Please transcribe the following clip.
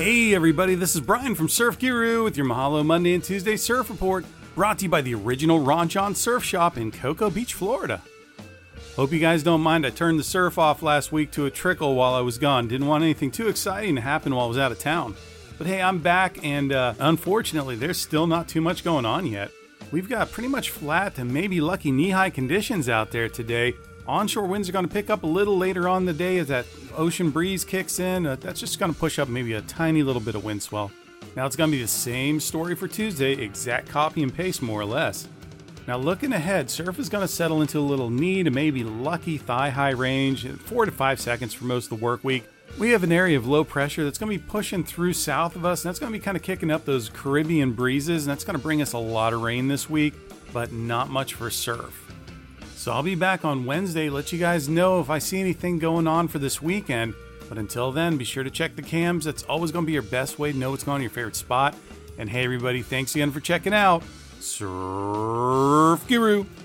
Hey everybody, this is Brian from Surf Guru with your Mahalo Monday and Tuesday Surf Report, brought to you by the original Ron Jon Surf Shop in Cocoa Beach, Florida. Hope you guys don't mind I turned the surf off last week to a trickle while I was gone. Didn't want anything too exciting to happen while I was out of town. But hey, I'm back and unfortunately there's still not too much going on yet. We've got pretty much flat to maybe lucky knee-high conditions out there today. Onshore winds are going to pick up a little later on in the day as that ocean breeze kicks in. That's just going to push up maybe a tiny little bit of wind swell. Now it's going to be the same story for Tuesday, exact copy and paste more or less. Now looking ahead, surf is going to settle into a little knee to maybe lucky thigh-high range, 4 to 5 seconds for most of the work week. We have an area of low pressure that's going to be pushing through south of us, and that's going to be kind of kicking up those Caribbean breezes, and that's going to bring us a lot of rain this week, but not much for surf. So I'll be back on Wednesday, let you guys know if I see anything going on for this weekend. But until then, be sure to check the cams. That's always going to be your best way to know what's going on in your favorite spot. And hey everybody, thanks again for checking out Surf Guru.